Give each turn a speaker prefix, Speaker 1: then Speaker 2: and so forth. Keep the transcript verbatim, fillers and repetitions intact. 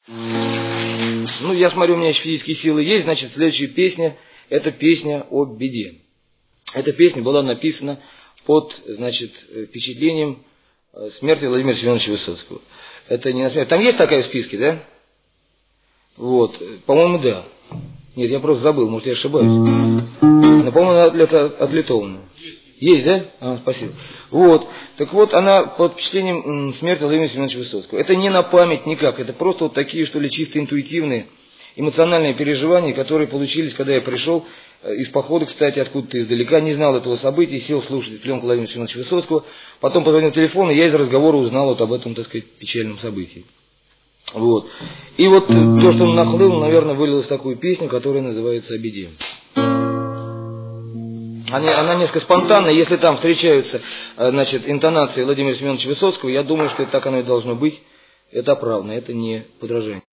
Speaker 1: Ну, я смотрю, у меня еще физические силы есть, значит, следующая песня, это песня о беде. Эта песня была написана под, значит, впечатлением смерти Владимира Семеновича Высоцкого. Это не на смерть. Там есть такая в списке, да? Вот, по-моему, да. Нет, я просто забыл, может, я ошибаюсь. Но, по-моему, это отлитовано. Есть, да? А, спасибо. Вот. Так вот, она под впечатлением смерти Владимира Семеновича Высоцкого. Это не на память никак. Это просто вот такие, что ли, чисто интуитивные, эмоциональные переживания, которые получились, когда я пришел из похода, кстати, откуда-то издалека, не знал этого события, сел слушать пленку Владимира Семеновича Высоцкого, потом позвонил в телефон, и я из разговора узнал вот об этом, так сказать, печальном событии. Вот. И вот то, что он нахлынул, наверное, вылилось в такую песню, которая называется «О беде». Она, она несколько спонтанная, если там встречаются, значит, интонации Владимира Семеновича Высоцкого, я думаю, что так оно и должно быть. Это оправдано, это не подражание.